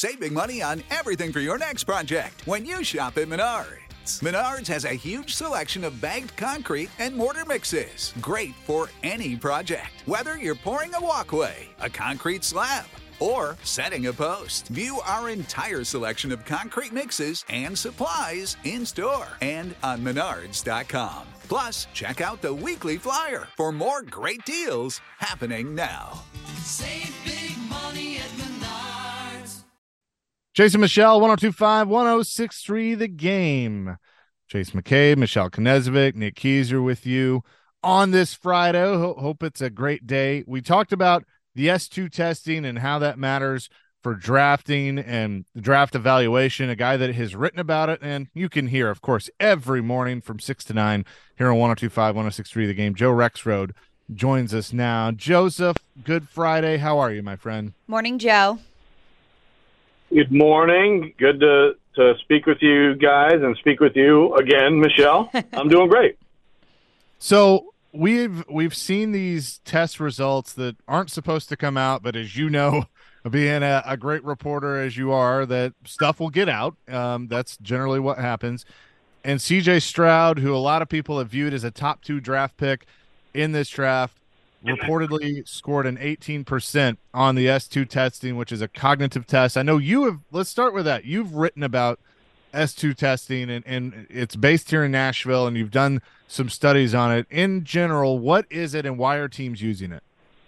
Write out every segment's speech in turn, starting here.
saving money on everything for your next project when you shop at Menards. Menards has a huge selection of bagged concrete and mortar mixes. Great for any project. Whether you're pouring a walkway, a concrete slab, or setting a post. View our entire selection of concrete mixes and supplies in store and on Menards.com. Plus, check out the weekly flyer for more great deals happening now. Save big money at Menards. Jason Michelle, 102.5, 106.3 The Game. Chase McCabe, Michelle Knezovic, Nick Keyser with you on this Friday. Hope it's a great day. We talked about the S2 testing and how that matters for drafting and draft evaluation, a guy that has written about it, and you can hear, of course, every morning from 6 to 9 here on 102.5, 106.3 The Game. Joe Rexrode joins us now. Joseph, good Friday. How are you, my friend? Morning, Joe. Good morning. Good to speak with you guys and speak with you again, Michelle. I'm doing great. So we've seen these test results that aren't supposed to come out, but as you know, being a great reporter as you are, that stuff will get out. That's generally what happens. And C.J. Stroud, who a lot of people have viewed as a top 2 draft pick in this draft, reportedly scored an 18% on the S2 testing, which is a cognitive test. I know you have. Let's start with that. You've written about S2 testing, and it's based here in Nashville, and you've done some studies on it. In general, what is it, and why are teams using it?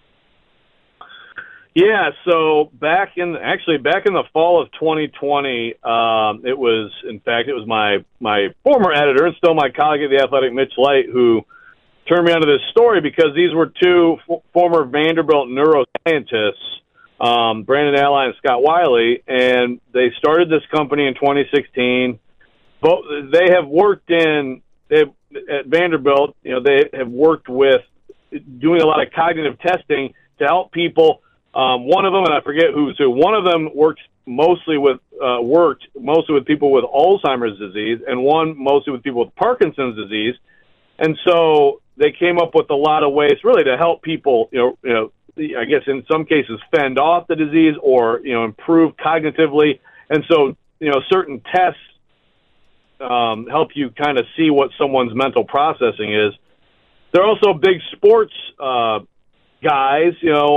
Yeah, so back in the fall of 2020, it was my former editor and still my colleague at The Athletic, Mitch Light, who turned me onto this story because these were two former Vanderbilt neuroscientists, Brandon Alli and Scott Wiley, and they started this company in 2016. They have worked at Vanderbilt. They have worked with doing a lot of cognitive testing to help people. One of them, and I forget who's who. One of them worked mostly with people with Alzheimer's disease, and one mostly with people with Parkinson's disease. And so they came up with a lot of ways, really, to help people. I guess in some cases fend off the disease or improve cognitively. And so certain tests help you kind of see what someone's mental processing is. They're also big sports guys.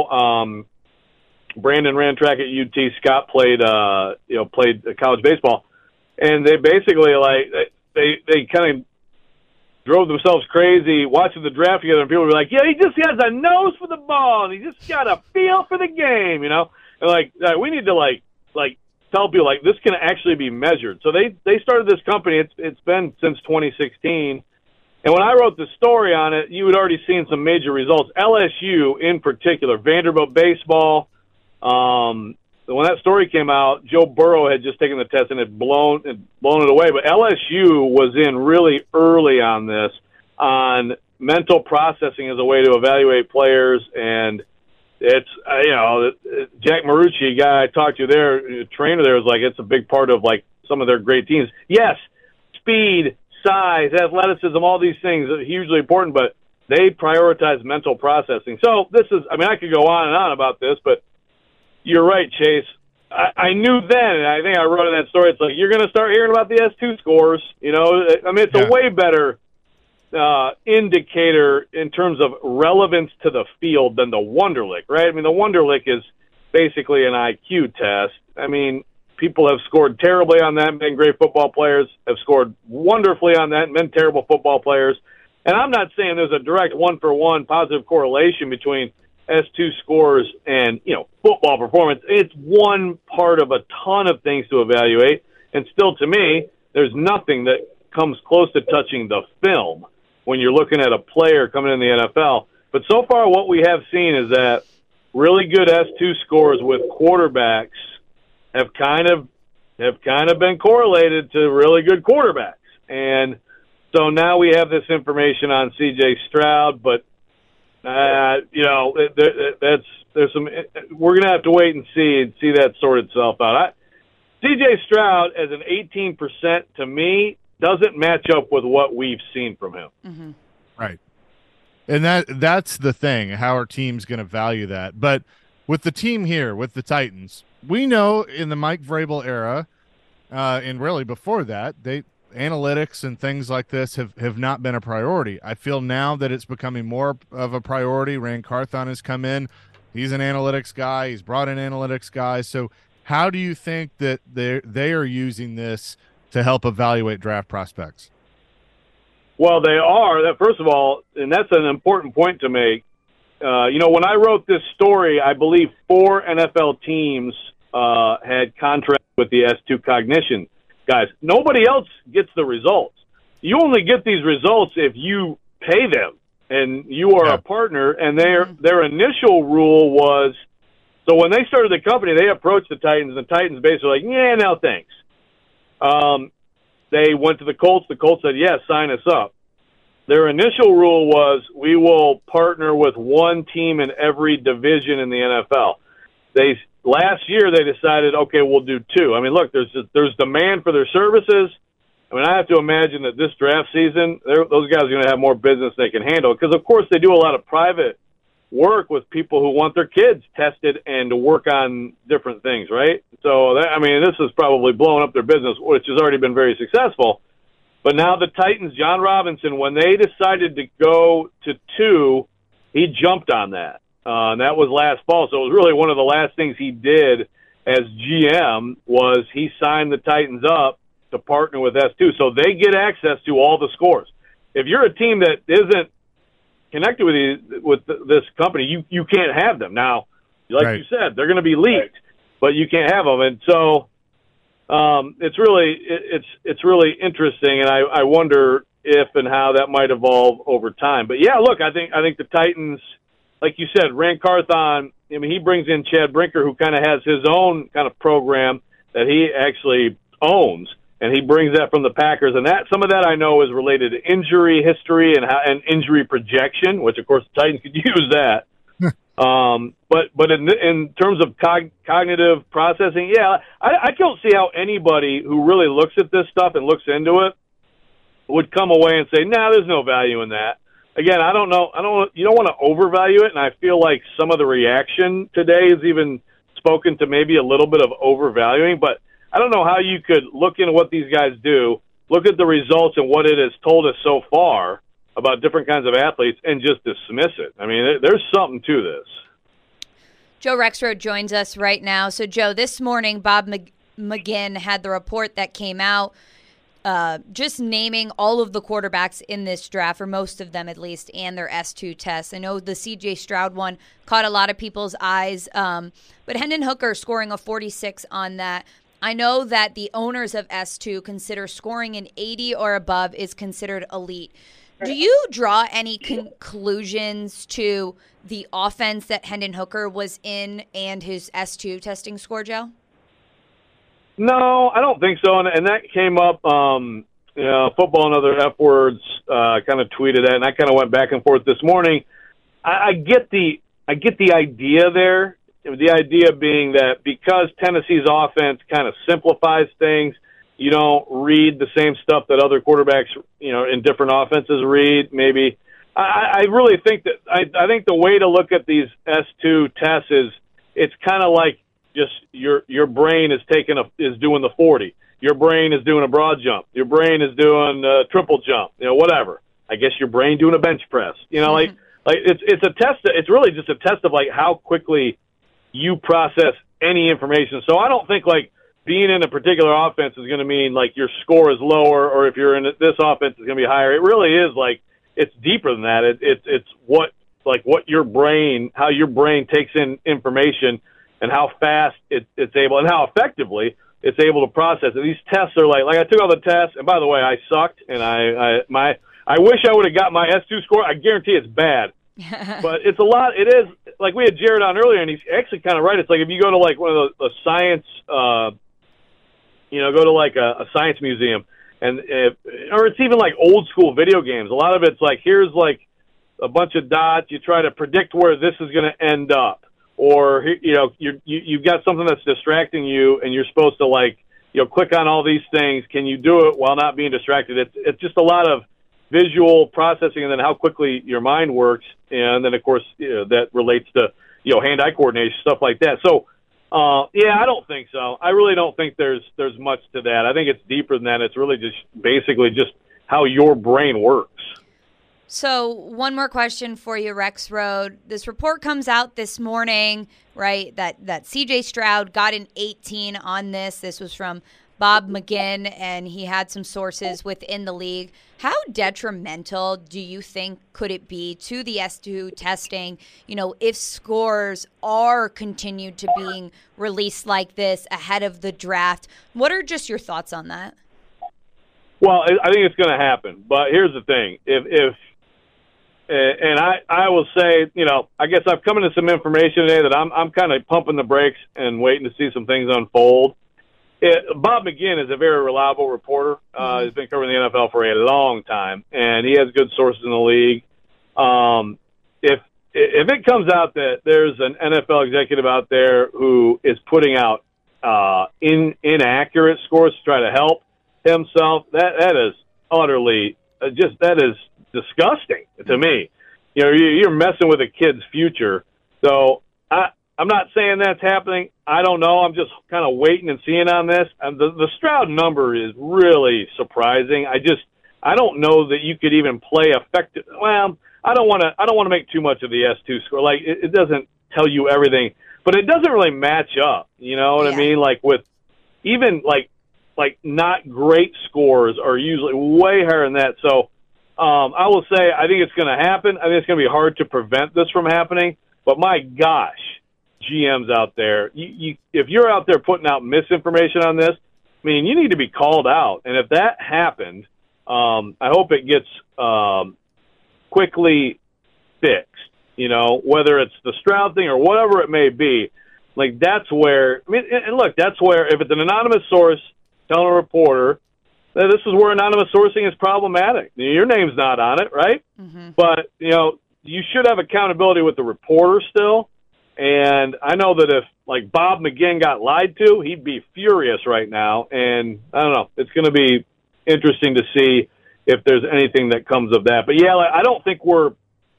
Brandon ran track at UT. Scott played college baseball, and they basically they kind of drove themselves crazy watching the draft together, and people were like, "Yeah, he just has a nose for the ball, and he just got a feel for the game," And we need to tell people this can actually be measured. So they started this company. It's been since 2016. And when I wrote the story on it, you had already seen some major results. LSU in particular, Vanderbilt baseball. When that story came out, Joe Burrow had just taken the test and had blown it away. But LSU was in really early on this, on mental processing as a way to evaluate players. And it's, Jack Marucci, a guy I talked to there, trainer there, was like, it's a big part of some of their great teams. Yes, speed, size, athleticism, all these things are hugely important, but they prioritize mental processing. So I could go on and on about this, but you're right, Chase. I knew then, and I think I wrote in that story, it's you're going to start hearing about the S2 scores. It's a way better indicator in terms of relevance to the field than the Wonderlic, right? The Wonderlic is basically an IQ test. People have scored terribly on that and been great football players, have scored wonderfully on that and been terrible football players. And I'm not saying there's a direct one-for-one positive correlation between S2 scores and, football performance. It's one part of a ton of things to evaluate. And still, to me, there's nothing that comes close to touching the film when you're looking at a player coming in the NFL. But so far what we have seen is that really good S2 scores with quarterbacks have kind of been correlated to really good quarterbacks. And so now we have this information on C.J. Stroud, but there's some. We're gonna have to wait and see that sort itself out. C.J. Stroud as an 18% to me doesn't match up with what we've seen from him. Mm-hmm. Right, and that's the thing. How are teams going to value that? But with the team here, with the Titans, we know in the Mike Vrabel era, and really before that, analytics and things like this have not been a priority. I feel now that it's becoming more of a priority. Rand Carthon has come in. He's an analytics guy. He's brought in analytics guys. So how do you think that they are using this to help evaluate draft prospects? Well, they are. First of all, and that's an important point to make. When I wrote this story, I believe 4 NFL teams had contracts with the S2 Cognition guys. Nobody else gets the results. You only get these results if you pay them, and you are a partner. And their initial rule was, so when they started the company, they approached the Titans, and the Titans basically like, yeah, no thanks. They went to the Colts. The Colts said, yes, sign us up. Their initial rule was, we will partner with one team in every division in the NFL. Last year they decided, okay, we'll do 2. I mean, look, there's demand for their services. I mean, I have to imagine that this draft season, those guys are going to have more business they can handle, because, of course, they do a lot of private work with people who want their kids tested and to work on different things, right? So, this is probably blowing up their business, which has already been very successful. But now the Titans, John Robinson, when they decided to go to 2, he jumped on that. And that was last fall. So it was really one of the last things he did as GM was he signed the Titans up to partner with S2. So they get access to all the scores. If you're a team that isn't connected with this company, you can't have them. Now, like you said, they're going to be leaked, but you can't have them. And so it's really interesting, and I wonder if and how that might evolve over time. But yeah, look, I think the Titans, like you said, Rand Carthon, I mean, he brings in Chad Brinker, who kind of has his own kind of program that he actually owns, and he brings that from the Packers. And that some of that I know is related to injury history and injury projection, which of course the Titans could use that. But in terms of cognitive processing, yeah, I don't see how anybody who really looks at this stuff and looks into it would come away and say, nah, there's no value in that. Again, I don't know. You don't want to overvalue it, and I feel like some of the reaction today has even spoken to maybe a little bit of overvaluing. But I don't know how you could look into what these guys do, look at the results and what it has told us so far about different kinds of athletes, and just dismiss it. I mean, there's something to this. Joe Rexrode joins us right now. So, Joe, this morning, Bob McGinn had the report that came out just naming all of the quarterbacks in this draft, or most of them at least, and their S2 tests. I know the C.J. Stroud one caught a lot of people's eyes, but Hendon Hooker scoring a 46 on that. I know that the owners of S2 consider scoring an 80 or above is considered elite. Do you draw any conclusions to the offense that Hendon Hooker was in and his S2 testing score, Joe? No, I don't think so. And that came up, Football and Other F Words kind of tweeted that, and I kind of went back and forth this morning. I get the idea there. The idea being that because Tennessee's offense kind of simplifies things, you don't read the same stuff that other quarterbacks, in different offenses read. Maybe I really think that I think the way to look at these S2 tests is it's kind of like just your brain is doing the 40. Your brain is doing a broad jump. Your brain is doing a triple jump. Whatever. I guess your brain doing a bench press. Like it's a test. It's really just a test of like how quickly you process any information. So I don't think like being in a particular offense is going to mean like your score is lower, or if you're in this offense is going to be higher. It really is like it's deeper than that. It's what your brain, how your brain takes in information, and how fast it's able, and how effectively it's able to process it. These tests are like I took all the tests, and by the way, I sucked, and I wish I would have got my S2 score. I guarantee it's bad. But it's a lot. It is like we had Jared on earlier, and he's actually kind of right. It's like if you go to like one of the science, go to like a science museum, or it's even like old school video games. A lot of it's like here's like a bunch of dots. You try to predict where this is going to end up, or you've got something that's distracting you, and you're supposed to click on all these things. Can you do it while not being distracted? It's just a lot of visual processing, and then how quickly your mind works, and then of course that relates to hand-eye coordination, stuff like that. So, I don't think so. I really don't think there's much to that. I think it's deeper than that. It's really just basically just how your brain works. So one more question for you, Rexrode. This report comes out this morning, right, that C.J. Stroud got an 18 on this. This was from Bob McGinn, and he had some sources within the league. How detrimental do you think could it be to the S2 testing, if scores are continued to being released like this ahead of the draft? What are just your thoughts on that? Well, I think it's going to happen. But here's the thing. And I will say, I guess I've come into some information today that I'm kind of pumping the brakes and waiting to see some things unfold. Bob McGinn is a very reliable reporter. He's been covering the NFL for a long time, and he has good sources in the league. If it comes out that there's an NFL executive out there who is putting out inaccurate scores to try to help himself, that is utterly that is disgusting to me. You're messing with a kid's future. So I'm not saying that's happening. I don't know. I'm just kind of waiting and seeing on this. The Stroud number is really surprising. I don't know that you could even play effective. Well, I don't want to make too much of the S2 score. Like it doesn't tell you everything, but it doesn't really match up. You know what I mean? Like with even like not great scores are usually way higher than that. So I will say I think it's going to happen. I think it's going to be hard to prevent this from happening. But my gosh, GMs out there, if you're out there putting out misinformation on this, I mean, you need to be called out. And if that happened, I hope it gets quickly fixed, whether it's the Stroud thing or whatever it may be. Like, that's where, that's where if it's an anonymous source telling a reporter, this is where anonymous sourcing is problematic. Your name's not on it, right? Mm-hmm. But, you should have accountability with the reporter still. And I know that if, like, Bob McGinn got lied to, he'd be furious right now. And I don't know. It's going to be interesting to see if there's anything that comes of that. But, yeah, I don't think we're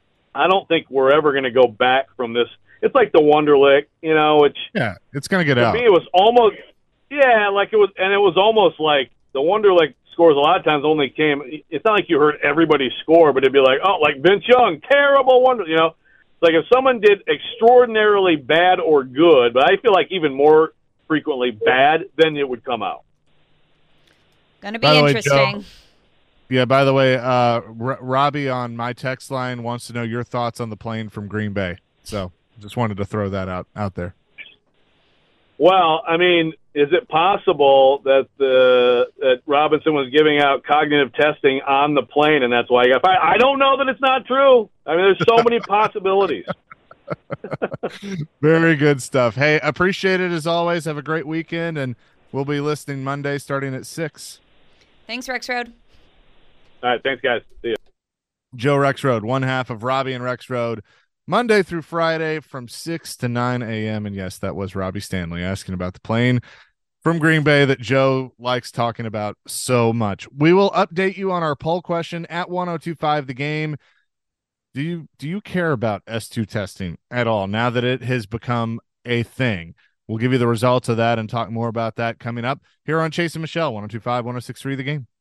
ever going to go back from this. It's like the Wonderlic, which it's going to get out. To me, it was almost it was almost like the Wonderlic scores a lot of times only came. It's not like you heard everybody score, but it'd be like, oh, like Vince Young, terrible Wonder, Like if someone did extraordinarily bad or good, but I feel like even more frequently bad, then it would come out. Going to be interesting. Yeah, by the way, Robbie on my text line wants to know your thoughts on the plane from Green Bay. So just wanted to throw that out there. Well, I mean, is it possible that that Robinson was giving out cognitive testing on the plane, and that's why he got fired? I don't know that it's not true. I mean, there's so many possibilities. Very good stuff. Hey, appreciate it as always. Have a great weekend, and we'll be listening Monday starting at 6. Thanks, Rexrode. All right, thanks, guys. See you. Joe Rexrode, one half of Robbie and Rexrode, Monday through Friday from 6 to 9 a.m. And yes, that was Robbie Stanley asking about the plane from Green Bay that Joe likes talking about so much. We will update you on our poll question at 1025 The Game. Do you care about S2 testing at all now that it has become a thing? We'll give you the results of that and talk more about that coming up here on Chase and Michelle, 1025, 1063 The Game.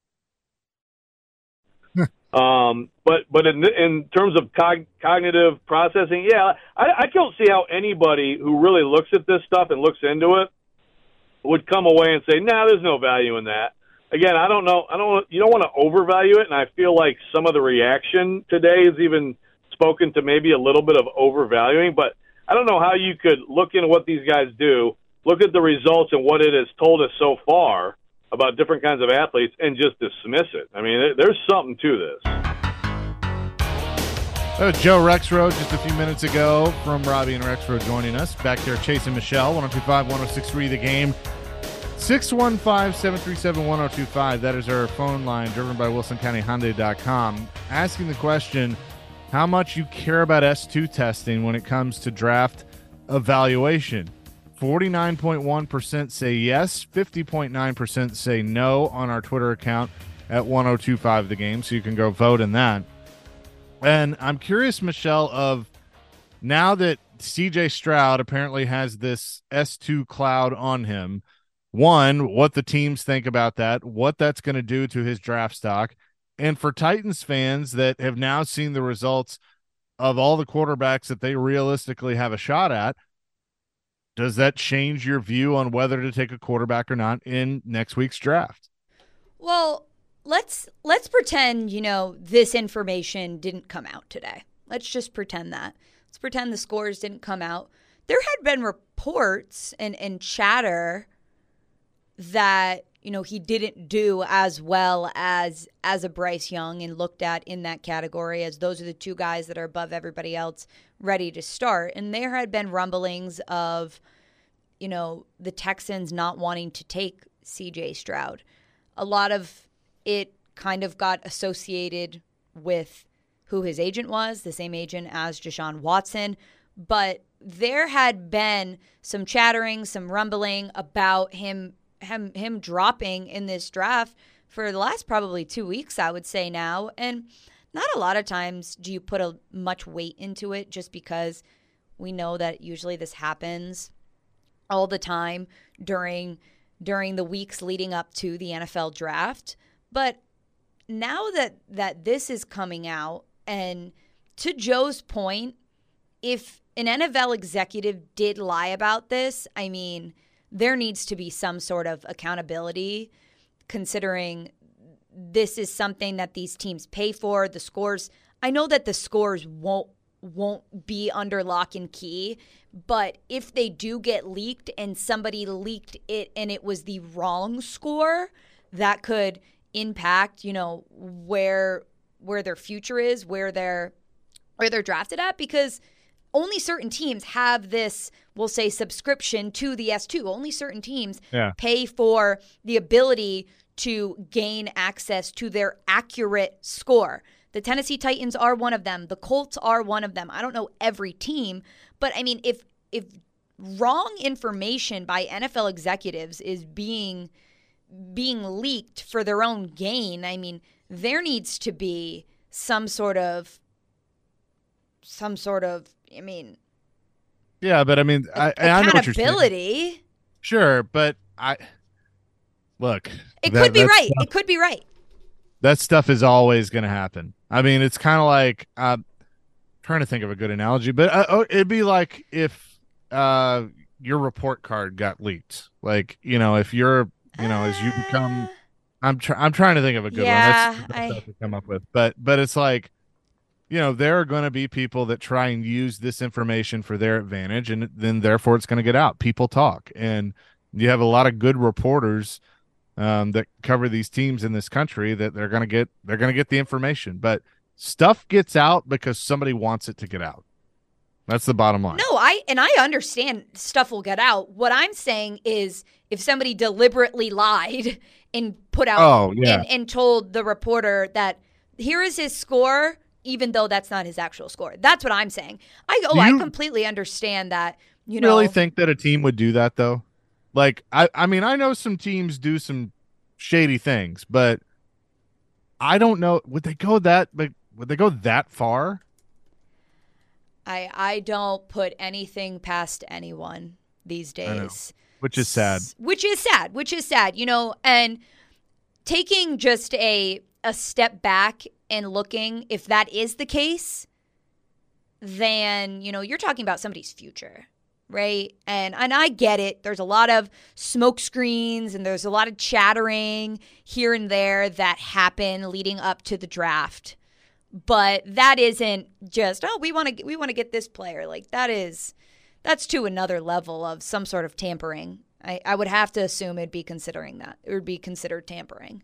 But in terms of cognitive processing, I don't see how anybody who really looks at this stuff and looks into it would come away and say, nah, there's no value in that. Again, I don't know. You don't want to overvalue it. And I feel like some of the reaction today is even spoken to maybe a little bit of overvaluing, but I don't know how you could look into what these guys do, look at the results and what it has told us so far about different kinds of athletes and just dismiss it. I mean, there's something to this. That was Joe Rexrode just a few minutes ago from Robbie and Rexrode joining us. Back there, Chase and Michelle, 1025, 1063 The Game. 615-737-1025. That is our phone line, driven by WilsonCountyHyundai.com. Asking the question, how much you care about S2 testing when it comes to draft evaluation. 49.1% say yes, 50.9% say no on our Twitter account at 1025 The Game, so you can go vote in that. And I'm curious, Michelle, of now that CJ Stroud apparently has this S2 cloud on him. One, what the teams think about that, what that's going to do to his draft stock. And for Titans fans that have now seen the results of all the quarterbacks that they realistically have a shot at, does that change your view on whether to take a quarterback or not in next week's draft? Well, let's pretend, this information didn't come out today. Let's just pretend that. Let's pretend the scores didn't come out. There had been reports and chatter that, he didn't do as well as a Bryce Young and looked at in that category as those are the two guys that are above everybody else ready to start. And there had been rumblings of, the Texans not wanting to take CJ Stroud. A lot of it kind of got associated with who his agent was, the same agent as Deshaun Watson. But there had been some chattering, some rumbling about him dropping in this draft for the last probably 2 weeks, I would say now. And not a lot of times do you put much weight into it just because we know that usually this happens all the time during the weeks leading up to the NFL draft. But now that this is coming out, and to Joe's point, if an NFL executive did lie about this, I mean, there needs to be some sort of accountability, considering this is something that these teams pay for. The scores, I know that the scores won't be under lock and key, but if they do get leaked and somebody leaked it and it was the wrong score, that could impact, where their future is, where they're drafted at, because only certain teams have this, we'll say, subscription to the S2. Only certain teams pay for the ability to gain access to their accurate score. The Tennessee Titans are one of them. The Colts are one of them. I don't know every team, but I mean, if wrong information by NFL executives is being leaked for their own gain, I mean, there needs to be some sort of I mean, yeah, but I mean, I know what you're saying. Accountability. Sure, but look. It could be right. It could be right. That stuff is always going to happen. I mean, it's kind of like trying to think of a good analogy, but it'd be like if your report card got leaked. Like, if you're, as you become, I'm trying to think of a good one. That's tough to come up with, but it's like, there are going to be people that try and use this information for their advantage, and then therefore it's going to get out. People talk, and you have a lot of good reporters that cover these teams in this country that they're going to get the information, but stuff gets out because somebody wants it to get out. That's the bottom line. No, I understand stuff will get out. What I'm saying is if somebody deliberately lied and put out and told the reporter that here is his score, even though that's not his actual score. That's what I'm saying. I completely understand that. You really think that a team would do that though? Like, I mean, I know some teams do some shady things, but I don't know. Would they go that far? I don't put anything past anyone these days. Which is sad. Which is sad, and taking just a step back and looking, if that is the case, then, you're talking about somebody's future, right? And I get it. There's a lot of smoke screens and there's a lot of chattering here and there that happen leading up to the draft. But that isn't just, we want to get this player. Like, that's to another level of some sort of tampering. I would have to assume it'd be considering that. It would be considered tampering.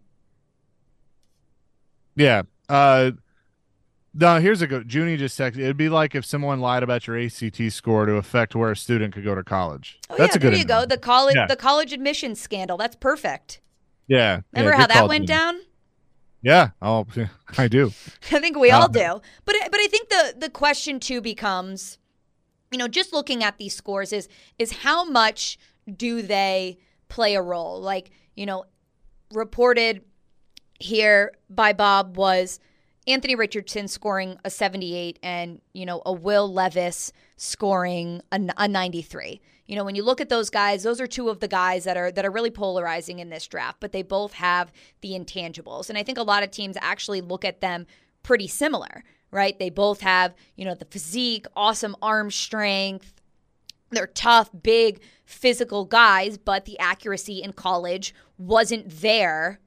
Yeah. No, here's a good. Junie just texted. It'd be like if someone lied about your ACT score to affect where a student could go to college. Oh, that's a good. There you go. The college admissions scandal. That's perfect. Yeah. Remember how that went down? Yeah. Oh, I do. I think we all do. But I think the question too becomes, just looking at these scores is how much do they play a role? Like, reported here by Bob was, Anthony Richardson scoring a 78 and, a Will Levis scoring a 93. When you look at those guys, those are two of the guys that are really polarizing in this draft, but they both have the intangibles. And I think a lot of teams actually look at them pretty similar, right? They both have, the physique, awesome arm strength. They're tough, big, physical guys, but the accuracy in college wasn't there,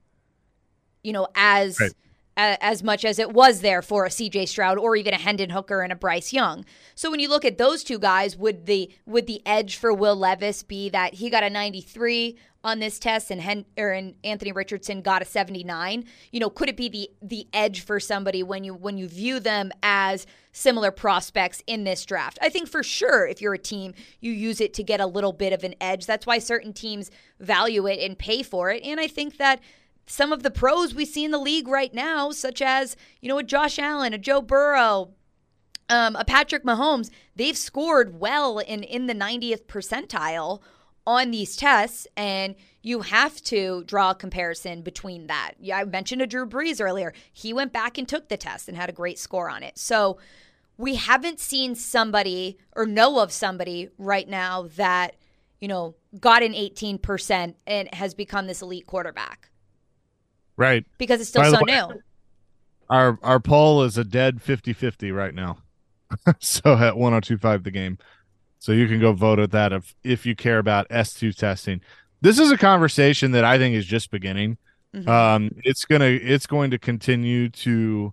as much as it was there for a CJ Stroud or even a Hendon Hooker and a Bryce Young. So when you look at those two guys, would the edge for Will Levis be that he got a 93 on this test and Anthony Richardson got a 79? Could it be the edge for somebody when you view them as similar prospects in this draft? I think for sure if you're a team, you use it to get a little bit of an edge. That's why certain teams value it and pay for it. And I think that some of the pros we see in the league right now, such as, a Josh Allen, a Joe Burrow, a Patrick Mahomes, they've scored well in the 90th percentile on these tests, and you have to draw a comparison between that. Yeah, I mentioned a Drew Brees earlier. He went back and took the test and had a great score on it. So we haven't seen somebody or know of somebody right now that, got an 18% and has become this elite quarterback. Right. Because it's still so new. Our poll is a dead 50-50 right now. So at 102.5 The Game. So you can go vote at that if you care about S2 testing. This is a conversation that I think is just beginning. Mm-hmm. It's going to continue to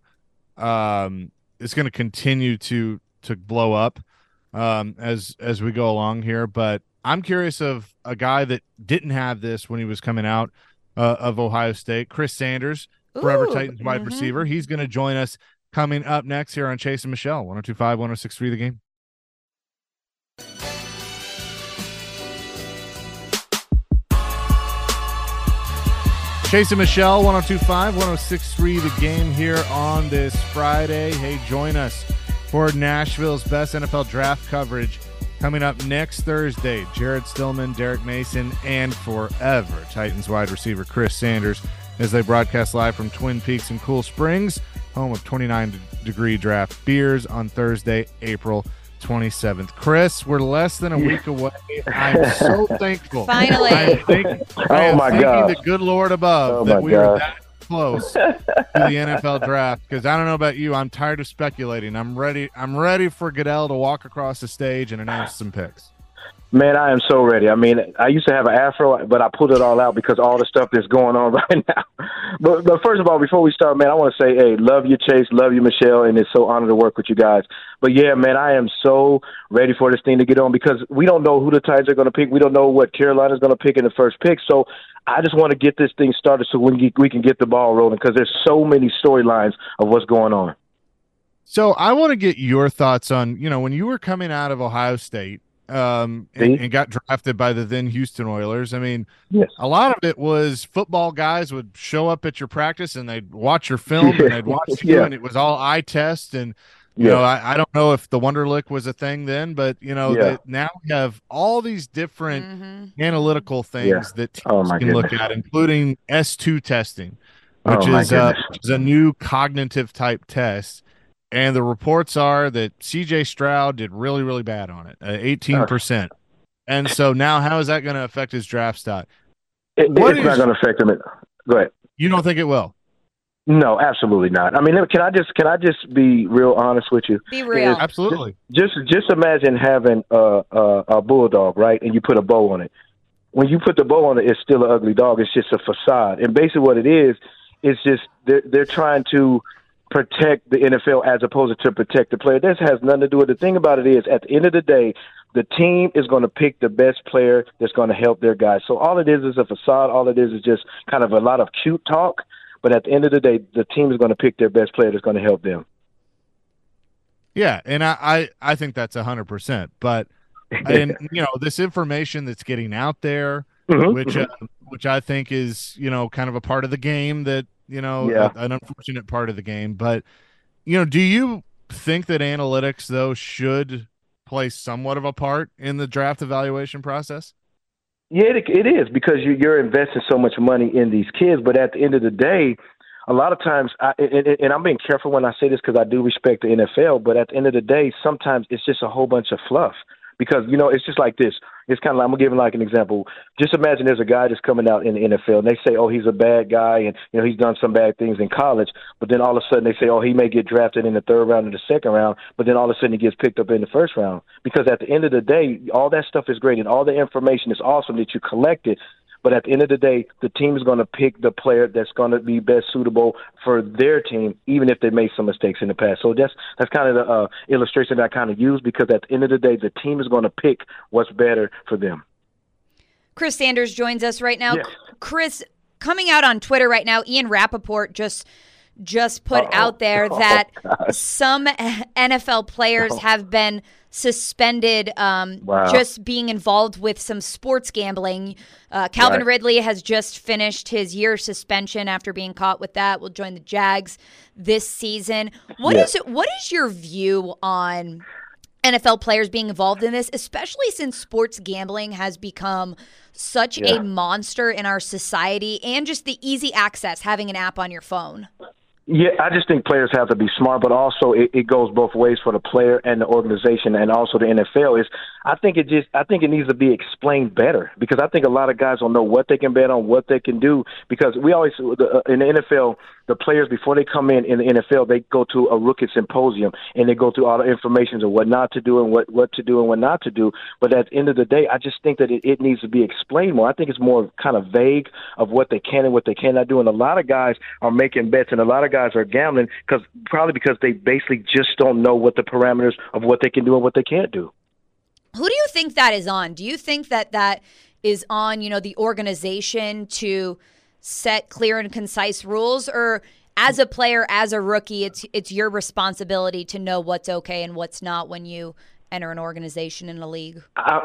blow up as we go along here. But I'm curious of a guy that didn't have this when he was coming out of Ohio State, Chris Sanders, Forever Titans wide receiver. He's going to join us coming up next here on Chase and Michelle, 102.5, 106.3 The Game. Chase and Michelle, 102.5, 106.3 The Game here on this Friday. Hey, join us for Nashville's best NFL draft coverage coming up next Thursday. Jared Stillman, Derek Mason, and Forever Titans wide receiver Chris Sanders as they broadcast live from Twin Peaks and Cool Springs, home of 29-degree draft beers on Thursday, April 27th. Chris, we're less than a week away. I'm so thankful. Finally. I am thanking the good Lord above that we are that close to the NFL draft, because I don't know about you, I'm tired of speculating. I'm ready for Goodell to walk across the stage and announce some picks. Man, I am so ready. I mean, I used to have an afro, but I pulled it all out because all the stuff that's going on right now. But first of all, before we start, man, I want to say, hey, love you, Chase, love you, Michelle, and it's so honored to work with you guys. But, yeah, man, I am so ready for this thing to get on because we don't know who the Titans are going to pick. We don't know what Carolina's going to pick in the first pick. So I just want to get this thing started so we can get the ball rolling because there's so many storylines of what's going on. So I want to get your thoughts on, when you were coming out of Ohio State, and got drafted by the then Houston Oilers. I mean, yes. A lot of it was football guys would show up at your practice and they'd watch your film and they'd watch you, and it was all eye test. And, you know, I don't know if the Wonderlic was a thing then, but, that now we have all these different analytical things that teams can look at, including S2 testing, which is a new cognitive type test. And the reports are that C.J. Stroud did really, really bad on it, 18%. And so now how is that going to affect his draft stock? It's not going to affect him. Go ahead. You don't think it will? No, absolutely not. I mean, can I just be real honest with you? Be real. Absolutely. Just imagine having a bulldog, right, and you put a bow on it. When you put the bow on it, it's still an ugly dog. It's just a facade. And basically what it is, it's just they're trying to protect the NFL as opposed to protect the player. This has nothing to do with it. The thing about it is, at the end of the day, the team is going to pick the best player that's going to help their guys. So all it is a facade. All it is just kind of a lot of cute talk. But at the end of the day, the team is going to pick their best player that's going to help them. Yeah, and I think that's 100%. But and this information that's getting out there, which I think is kind of a part of the game that. An unfortunate part of the game. But, do you think that analytics, though, should play somewhat of a part in the draft evaluation process? Yeah, it is because you're investing so much money in these kids. But at the end of the day, a lot of times, and I'm being careful when I say this because I do respect the NFL, but at the end of the day, sometimes it's just a whole bunch of fluff. Because, it's just like this. It's kind of like, I'm going to give like an example. Just imagine there's a guy that's coming out in the NFL, and they say, oh, he's a bad guy, and, he's done some bad things in college. But then all of a sudden they say, oh, he may get drafted in the third round or the second round, but then all of a sudden he gets picked up in the first round. Because at the end of the day, all that stuff is great, and all the information is awesome that you collected. But at the end of the day, the team is going to pick the player that's going to be best suitable for their team, even if they made some mistakes in the past. So that's kind of the illustration that I kind of use, because at the end of the day, the team is going to pick what's better for them. Chris Sanders joins us right now. Yes. Chris, coming out on Twitter right now, Ian Rappaport just put out there that some NFL players have been suspended just being involved with some sports gambling. Calvin Ridley has just finished his year suspension after being caught with that. Will join the Jags this season. What is your view on NFL players being involved in this, especially since sports gambling has become such a monster in our society, and just the easy access, having an app on your phone? Yeah, I just think players have to be smart, but also it goes both ways for the player and the organization, and also the NFL. I think it needs to be explained better, because I think a lot of guys don't know what they can bet on, what they can do. Because we always in the NFL, the players before they come in the NFL, they go to a rookie symposium and they go through all the information of what not to do and what to do and what not to do. But at the end of the day, I just think that it needs to be explained more. I think it's more kind of vague of what they can and what they cannot do, and a lot of guys are making bets, and a lot of guys are gambling probably because they basically just don't know what the parameters of what they can do and what they can't do. Who do you think that is on? Do you think that is on, the organization to set clear and concise rules, or as a player, as a rookie, it's your responsibility to know what's okay and what's not when you enter an organization in a league?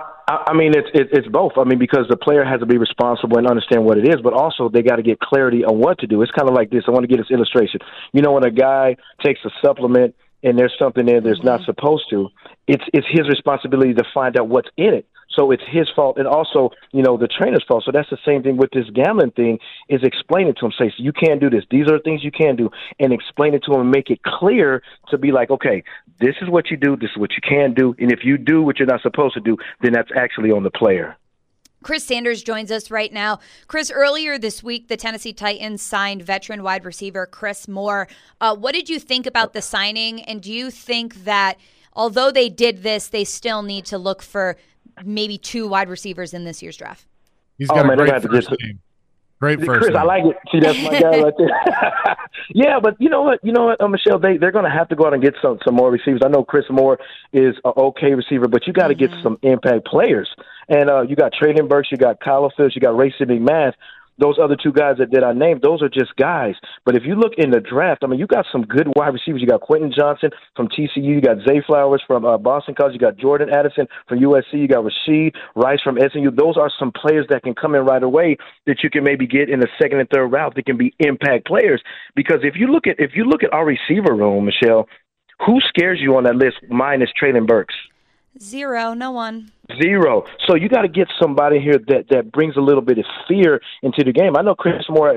I mean, it's both. I mean, because the player has to be responsible and understand what it is, but also they got to get clarity on what to do. It's kind of like this. I want to give this illustration. When a guy takes a supplement and there's something there that's not supposed to, it's his responsibility to find out what's in it. So it's his fault, and also, the trainer's fault. So that's the same thing with this gambling thing, is explain it to him. Say, so you can't do this. These are the things you can do, and explain it to him and make it clear to be like, okay, this is what you do, this is what you can do, and if you do what you're not supposed to do, then that's actually on the player. Chris Sanders joins us right now. Chris, earlier this week, the Tennessee Titans signed veteran wide receiver Chris Moore. What did you think about the signing, and do you think that although they did this, they still need to look for maybe 2 wide receivers in this year's draft? He's got a great first name. Great first Chris, name. I like it. See, that's my guy right there. Yeah, but you know what, Michelle, they're going to have to go out and get some more receivers. I know Chris Moore is an okay receiver, but you got to get some impact players. And you got Traylon Burks, you got Kyle Phillips, you got Racey McMath. Those other 2 guys that I named, those are just guys. But if you look in the draft, I mean, you got some good wide receivers. You got Quentin Johnson from TCU. You got Zay Flowers from Boston College. You got Jordan Addison from USC. You got Rashid Rice from SMU. Those are some players that can come in right away that you can maybe get in the second and third round that can be impact players. Because if you look at our receiver room, Michelle, who scares you on that list minus Traylon Burks? 0, no one. 0. So you got to get somebody here that brings a little bit of fear into the game. I know Chris Moore,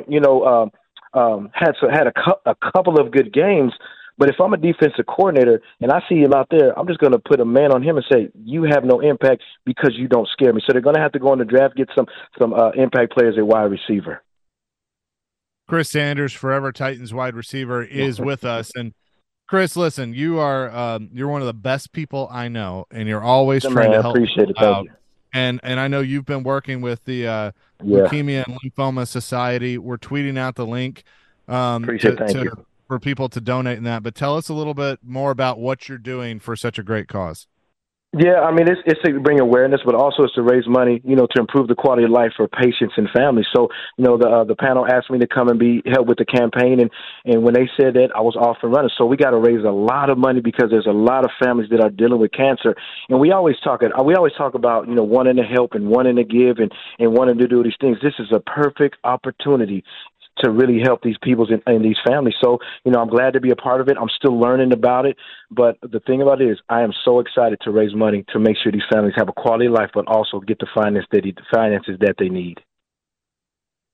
had a couple of good games, but if I'm a defensive coordinator and I see him out there, I'm just going to put a man on him and say, you have no impact because you don't scare me. So they're going to have to go in the draft, get some impact players at wide receiver. Chris Sanders, forever Titans wide receiver, is with us. And Chris, listen, you're one of the best people I know, and you're always trying to help. Appreciate it. Thank you. And I know you've been working with the Leukemia and Lymphoma Society. We're tweeting out the link for people to donate in that. But tell us a little bit more about what you're doing for such a great cause. Yeah, I mean, it's to bring awareness, but also it's to raise money, to improve the quality of life for patients and families. So, the panel asked me to come and be help with the campaign, and when they said that, I was off and running. So we got to raise a lot of money because there's a lot of families that are dealing with cancer, and we always talk about wanting to help and wanting to give and wanting to do these things. This is a perfect opportunity to really help these people and these families. So, I'm glad to be a part of it. I'm still learning about it. But the thing about it is I am so excited to raise money to make sure these families have a quality of life, but also get the finances that they need.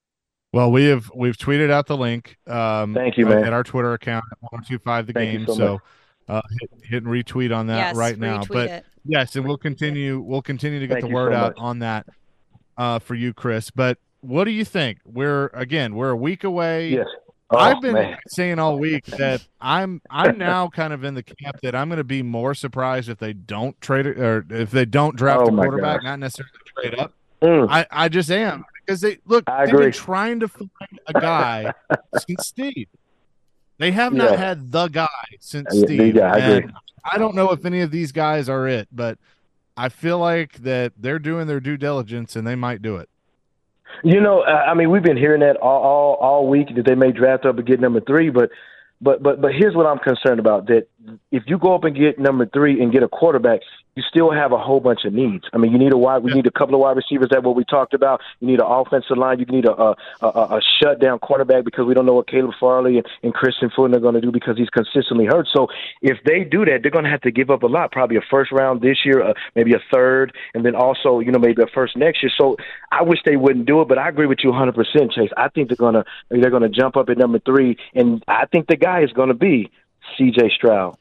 Well, we've tweeted out the link. Thank you, man. At our Twitter account at 1025 the Thank you game. so Hit and retweet on that Yes, right now. retweet But it. yes, and we'll continue to get Thank the you word so out much. on that for you, Chris. But what do you think? We're a week away. Yes. Oh, I've been man. saying all week that I'm now kind of in the camp that I'm going to be more surprised if they don't trade it or if they don't draft Oh, a my quarterback, gosh. not necessarily trade up. Mm. I just am because they've I been agree. trying to find a guy since Steve. They have not Yeah. had the guy since Yeah, Steve. I agree. And I don't know if any of these guys are it, but I feel like that they're doing their due diligence and they might do it. You know, I mean, we've been hearing that all week that they may draft up and get number 3, but here's what I'm concerned about: that if you go up and get number 3 and get a quarterback, you still have a whole bunch of needs. I mean, you need we need a couple of wide receivers. That's what we talked about. You need an offensive line. You need a shutdown quarterback because we don't know what Caleb Farley and Christian Fulton are going to do because he's consistently hurt. So if they do that, they're going to have to give up a lot, probably a first round this year, maybe a third, and then also, maybe a first next year. So I wish they wouldn't do it, but I agree with you 100%, Chase. I think they're going to jump up at number 3, and I think the guy is going to be C.J. Stroud.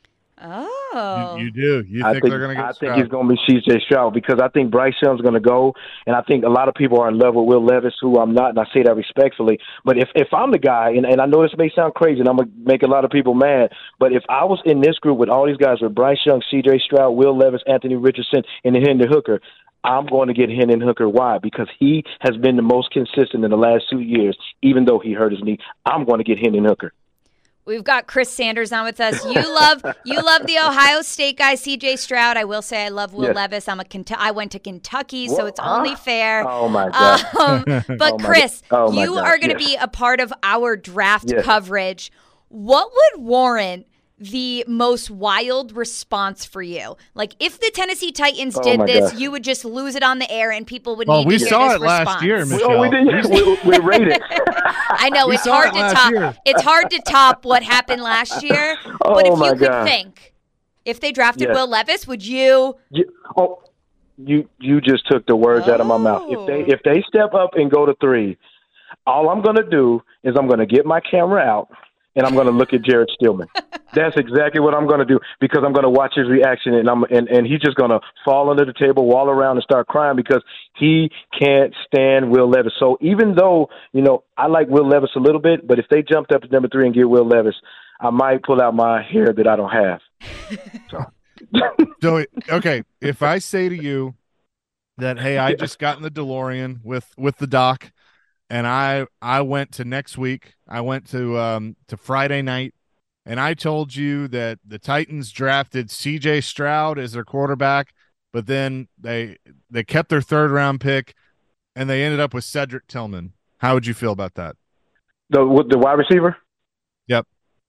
Oh. You do. You I think they're going to get I think Stroud? it's going to be C.J. Stroud because I think Bryce Young's going to go, and I think a lot of people are in love with Will Levis, who I'm not, and I say that respectfully. But if I'm the guy, and I know this may sound crazy, and I'm going to make a lot of people mad, but if I was in this group with all these guys, with Bryce Young, C.J. Stroud, Will Levis, Anthony Richardson, and Hendon Hooker, I'm going to get Hendon Hooker. Why? Because he has been the most consistent in the last 2 years, even though he hurt his knee. I'm going to get Hendon Hooker. We've got Chris Sanders on with us. You love the Ohio State guy, C.J. Stroud. I will say I love Will Yes. Levis. I went to Kentucky, so it's Huh? only fair. Oh, my God. But Oh, my Chris, God. Oh, my you God. are going to Yes. be a part of our draft Yes. coverage. What would warrant the most wild response for you? Like if the Tennessee Titans Oh, did my this, God. you would just lose it on the air and people would Well, need we to hear saw this it last response. year, Michelle. Oh, we did. We rated. I know We it's saw hard it to last top. year. It's hard to top what happened last year. Oh, But if my you could God. think, if they drafted Yes. Will Levis, would you? You just took the words out of my mouth. Oh. If they step up and go to 3, all I'm going to do is I'm going to get my camera out and I'm going to look at Jared Stillman. That's exactly what I'm going to do because I'm going to watch his reaction and he's just going to fall under the table, wall around, and start crying because he can't stand Will Levis. So even though I like Will Levis a little bit, but if they jumped up to number 3 and get Will Levis, I might pull out my hair that I don't have. So, okay, if I say to you that, hey, I just got in the DeLorean with the doc, and I went to next week, I went to Friday night, and I told you that the Titans drafted C.J. Stroud as their quarterback, but then they kept their 3rd round pick, and they ended up with Cedric Tillman. How would you feel about that? The wide receiver? Yep.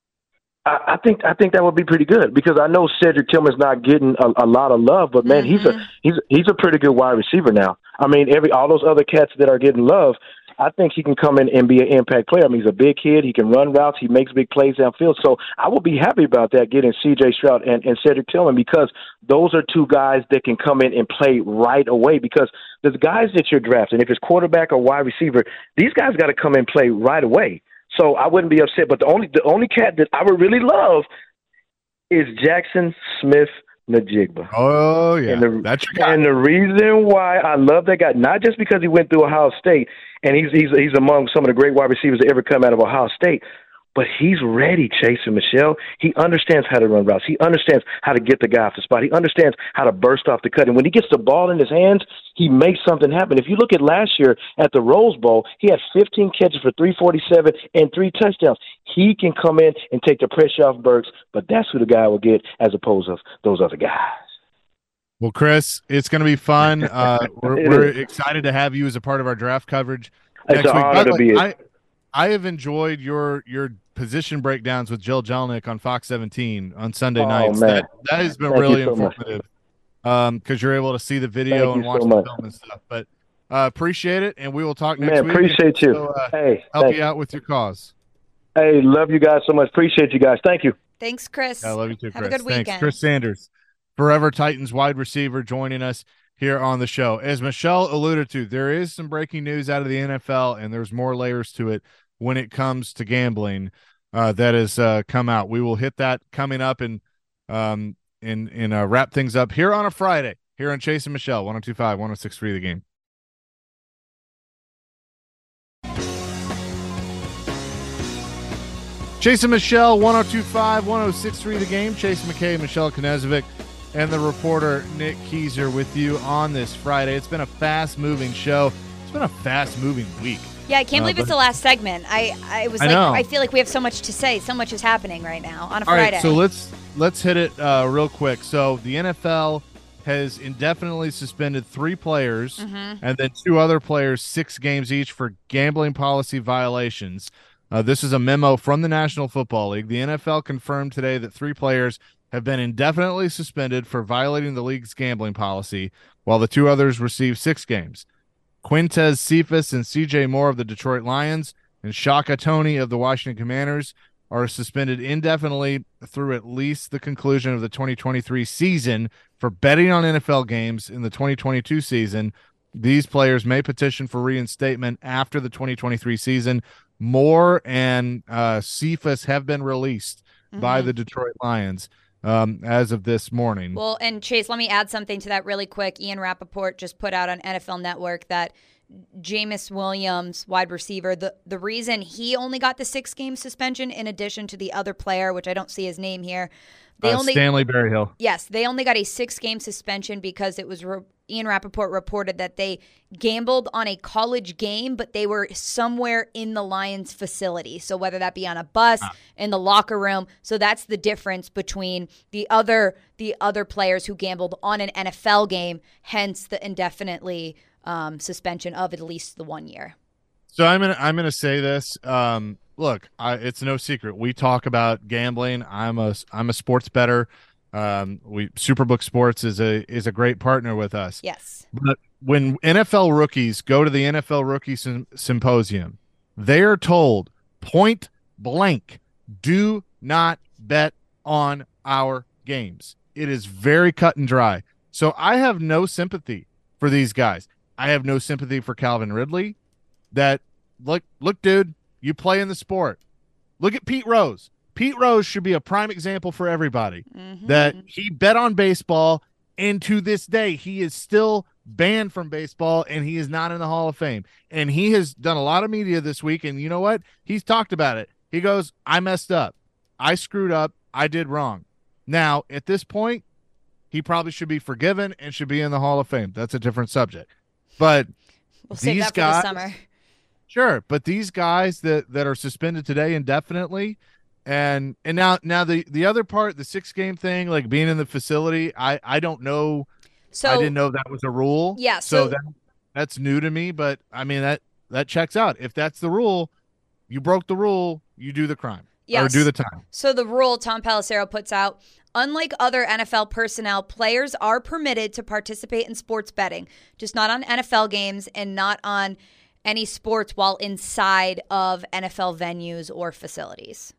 I think that would be pretty good because I know Cedric Tillman's not getting a lot of love, but man, he's a pretty good wide receiver now. I mean, all those other cats that are getting love, I think he can come in and be an impact player. I mean, he's a big kid. He can run routes. He makes big plays downfield. So I will be happy about that, getting C.J. Stroud and Cedric Tillman, because those are 2 guys that can come in and play right away. Because the guys that you're drafting, if it's quarterback or wide receiver, these guys got to come in and play right away. So I wouldn't be upset. But the only cat that I would really love is Jackson Smith-Njigba. Oh, yeah. That's your guy. And the reason why I love that guy, not just because he went through Ohio State, and he's among some of the great wide receivers that ever come out of Ohio State, but he's ready, Chase and Michelle. He understands how to run routes. He understands how to get the guy off the spot. He understands how to burst off the cut. And when he gets the ball in his hands, he makes something happen. If you look at last year at the Rose Bowl, he had 15 catches for 347 and 3 touchdowns. He can come in and take the pressure off Burks, but that's who the guy will get as opposed to those other guys. Well, Chris, it's going to be fun. We're excited to have you as a part of our draft coverage It's next an week. honor By the to way, be it. I have enjoyed your position breakdowns with Jill Jelnick on Fox 17 on Sunday nights. Man. That has been Thank really you so much. informative because you're able to see the video Thank and you watch so the much. film and stuff. But appreciate it, and we will talk next Man, week. appreciate you. So, Hey, help thank you out with your cause. Hey, love you guys so much. Appreciate you guys. Thank you. Thanks, Chris. I love you too, Chris. Have a good Thanks. weekend. Chris Sanders, Forever Titans wide receiver, joining us here on the show. As Michelle alluded to, there is some breaking news out of the NFL, and there's more layers to it when it comes to gambling that has come out. We will hit that coming up and wrap things up here on a Friday here on Chase and Michelle, 102.5, 106.3 The Game. Chase and Michelle, 102.5, 106.3 The Game. Chase McKay, Michelle Knezovic, and the reporter Nick Keyser with you on this Friday. It's been a fast-moving show. It's been a fast-moving week. Yeah, I can't believe it's the last segment. I feel like we have so much to say. So much is happening right now on a Friday. All right, so let's hit it real quick. So the NFL has indefinitely suspended 3 players and then 2 other players 6 games each for gambling policy violations. This is a memo from the National Football League. The NFL confirmed today that 3 players have been indefinitely suspended for violating the league's gambling policy, while the 2 others received 6 games. Quintez Cephas and C.J. Moore of the Detroit Lions and Shaka Toney of the Washington Commanders are suspended indefinitely through at least the conclusion of the 2023 season for betting on NFL games in the 2022 season. These players may petition for reinstatement after the 2023 season. Moore and Cephas have been released by the Detroit Lions as of this morning. Well, and Chase, let me add something to that really quick. Ian Rappaport just put out on NFL Network that Jameis Williams, wide receiver, the reason he only got the 6-game suspension in addition to the other player, which I don't see his name here. Stanley Berryhill. Yes, they only got a 6-game suspension because it was Ian Rappaport reported that they gambled on a college game, but they were somewhere in the Lions facility. So whether that be on a bus, in the locker room. So that's the difference between the other players who gambled on an NFL game, hence the indefinitely suspension of at least the 1 year. So I'm gonna say this. Look, it's no secret. We talk about gambling. I'm a sports bettor. Superbook Sports is a great partner with us. Yes. But when NFL rookies go to the NFL Rookie Symposium, they are told point blank, do not bet on our games. It is very cut and dry. So I have no sympathy for these guys. I have no sympathy for Calvin Ridley. That look, dude, you play in the sport. Look at Pete Rose. Pete Rose should be a prime example for everybody that he bet on baseball, and to this day, he is still banned from baseball, and he is not in the Hall of Fame. And he has done a lot of media this week, and you know what? He's talked about it. He goes, I messed up. I screwed up. I did wrong. Now, at this point, he probably should be forgiven and should be in the Hall of Fame. That's a different subject. But we'll save that for the summer. Sure, but these guys that are suspended today indefinitely, and now the other part, the 6-game thing, like being in the facility, I don't know. So I didn't know that was a rule. Yeah. So that's new to me, but I mean that checks out. If that's the rule, you broke the rule, you do the crime. Yes. Or do the time. So the rule Tom Pelissero puts out, unlike other NFL personnel, players are permitted to participate in sports betting, just not on NFL games and not on any sports while inside of NFL venues or facilities.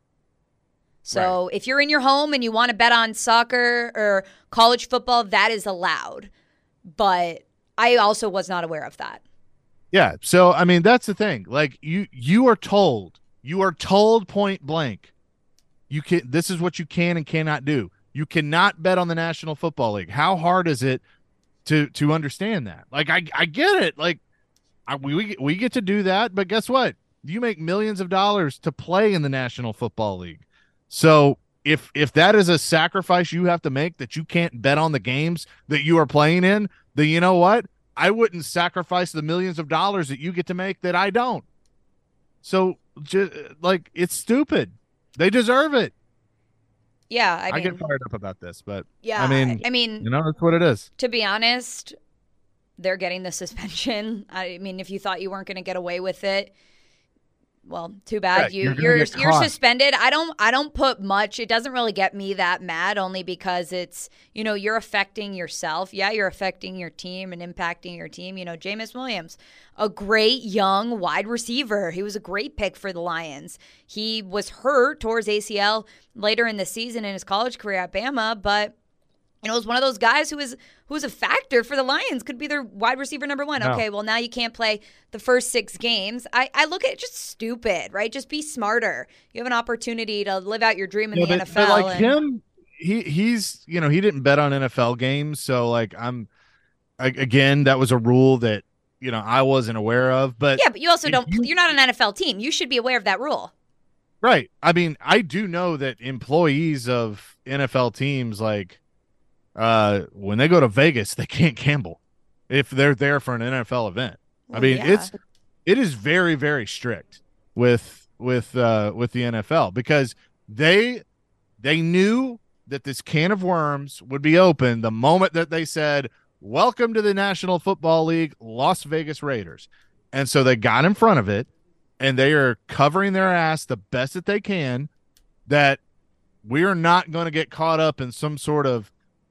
So if you're in your home and you want to bet on soccer or college football, that is allowed. But I also was not aware of that. Yeah. So, I mean, that's the thing. Like you are told point blank, this is what you can and cannot do. You cannot bet on the National Football League. How hard is it to understand that? Like, I get it. Like, we get to do that, but guess what? You make millions of dollars to play in the National Football League. So if that is a sacrifice you have to make, that you can't bet on the games that you are playing in, then you know what? I wouldn't sacrifice the millions of dollars that you get to make that I don't. So like, it's stupid. They deserve it. Yeah, I get fired up about this, but yeah, I mean, you know, that's what it is. To be honest, they're getting the suspension. I mean, if you thought you weren't going to get away with it, well, too bad. Yeah, you're suspended. I don't put much. It doesn't really get me that mad, only because it's, you know, you're affecting yourself. Yeah, you're affecting your team and impacting your team. You know, Jameis Williams, a great young wide receiver. He was a great pick for the Lions. He was hurt towards ACL later in the season in his college career at Bama, but You know, it was one of those guys who was a factor for the Lions, could be their wide receiver number one. No. Okay, well, now you can't play the first 6 games. I look at it just stupid, right? Just be smarter. You have an opportunity to live out your dream in the NFL. But like him, he's he didn't bet on NFL games, so like again, that was a rule that I wasn't aware of. But yeah, but you also you're not an NFL team. You should be aware of that rule. Right. I mean, I do know that employees of NFL teams, like, when they go to Vegas, they can't gamble if they're there for an NFL event. Well, I mean, yeah. it is very, very strict with the NFL, because they knew that this can of worms would be open the moment that they said, "Welcome to the National Football League, Las Vegas Raiders." And so they got in front of it, and they are covering their ass the best that they can, that we are not going to get caught up in some sort of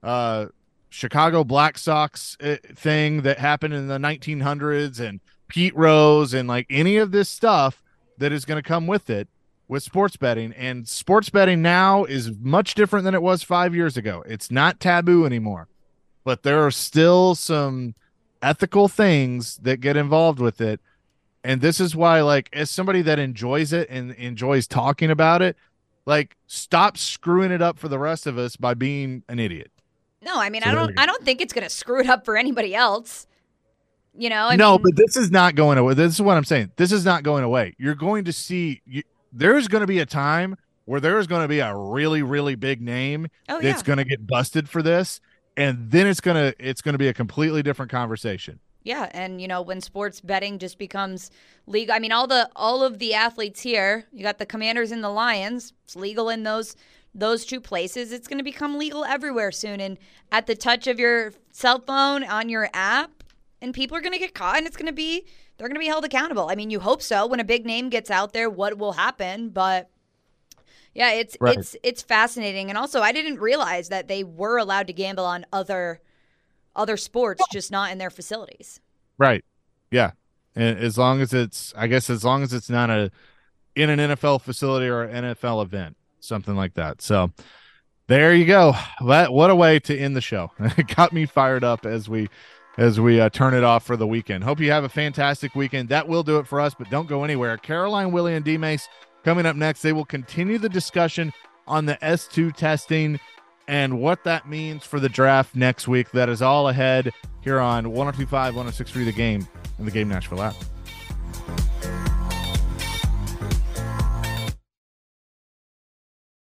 Chicago Black Sox thing that happened in the 1900s and Pete Rose and like any of this stuff that is going to come with it with sports betting. And sports betting now is much different than it was 5 years ago. It's not taboo anymore, but there are still some ethical things that get involved with it. And this is why, like, as somebody that enjoys it and enjoys talking about it, like, stop screwing it up for the rest of us by being an idiot. No, I mean, So I don't think it's going to screw it up for anybody else. I No, mean, but this is not going away. This is what I'm saying. This is not going away. You're going to see there's going to be a time where there is going to be a really, really big name that's going to get busted for this, and then it's going to be a completely different conversation. Yeah, and when sports betting just becomes legal, I mean, all of the athletes here, you got the Commanders and the Lions, it's legal in those 2 places. It's going to become legal everywhere soon, and at the touch of your cell phone on your app, and people are going to get caught, and they're going to be held accountable. I mean, you hope so. When a big name gets out there, what will happen? But yeah, it's fascinating, and also I didn't realize that they were allowed to gamble on other sports, just not in their facilities. Right. Yeah. And as long as it's not in an NFL facility or an NFL event, something like that. So there you go. What a way to end the show. It got me fired up as we turn it off for the weekend. Hope you have a fantastic weekend. That will do it for us, but don't go anywhere. Caroline, Willie, and D-Mace coming up next. They will continue the discussion on the S2 testing and what that means for the draft next week. That is all ahead here on 102.5, 106.3 The Game and the Game Nashville app.